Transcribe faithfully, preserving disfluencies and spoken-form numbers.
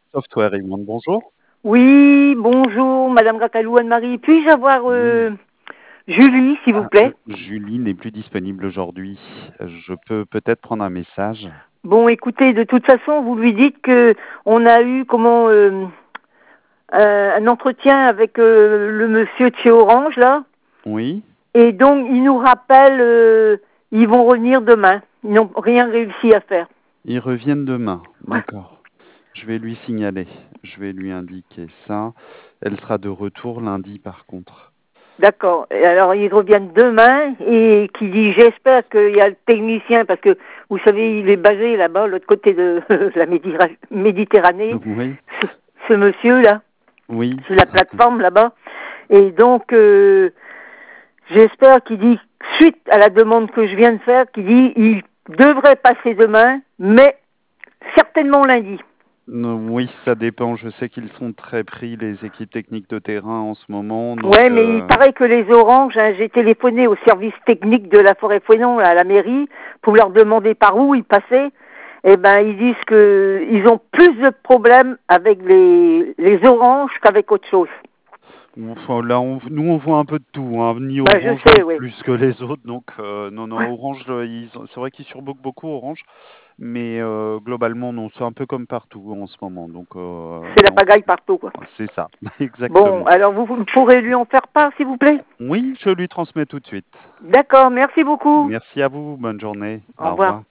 Software Iman, bonjour. Oui, bonjour, Madame Gacalou Anne-Marie. Puis-je avoir Oui. euh, Julie, s'il vous Ah, plaît? heu, Julie n'est plus disponible aujourd'hui. Je peux peut-être prendre un message? Bon, écoutez, de toute façon, vous lui dites que on a eu comment euh, euh, un entretien avec euh, le monsieur de chez Orange là, Oui? et donc il nous rappelle, euh, ils vont revenir demain. Ils n'ont rien réussi à faire. Ils reviennent demain. Ouais. D'accord. Je vais lui signaler. Je vais lui indiquer ça. Elle sera de retour lundi par contre. D'accord. Et alors ils reviennent demain et qui dit j'espère qu'il y a le technicien parce que vous savez il est basé là-bas, l'autre côté de la Médira- Méditerranée, Oui? ce, ce monsieur là, Oui? sur la plateforme là-bas. Et donc euh, j'espère qu'il dit suite à la demande que je viens de faire, qu'il dit il devrait passer demain, mais certainement lundi. Non, oui, ça dépend. Je sais qu'ils sont très pris, les équipes techniques de terrain en ce moment, donc Ouais, mais il heu paraît que les oranges, hein, j'ai téléphoné au service technique de la forêt Fouesnon, à la mairie, pour leur demander par où ils passaient. Eh ben, ils disent que ils ont plus de problèmes avec les, les oranges qu'avec autre chose. Enfin, là, on nous, on voit un peu de tout, hein, ni Ben, je Orange, ni sais, oui. plus que les autres, donc heu, non, non, Ouais. Orange, heu, ils ont c'est vrai qu'ils surbookent beaucoup Orange, mais heu, globalement, non, c'est un peu comme partout en ce moment, donc heu, C'est la non, pagaille partout, quoi. c'est ça, Bon, exactement. alors vous, vous pourrez lui en faire part, s'il vous plaît? Oui, je lui transmets tout de suite. D'accord, merci beaucoup. Merci à vous, bonne journée, Au au revoir. revoir.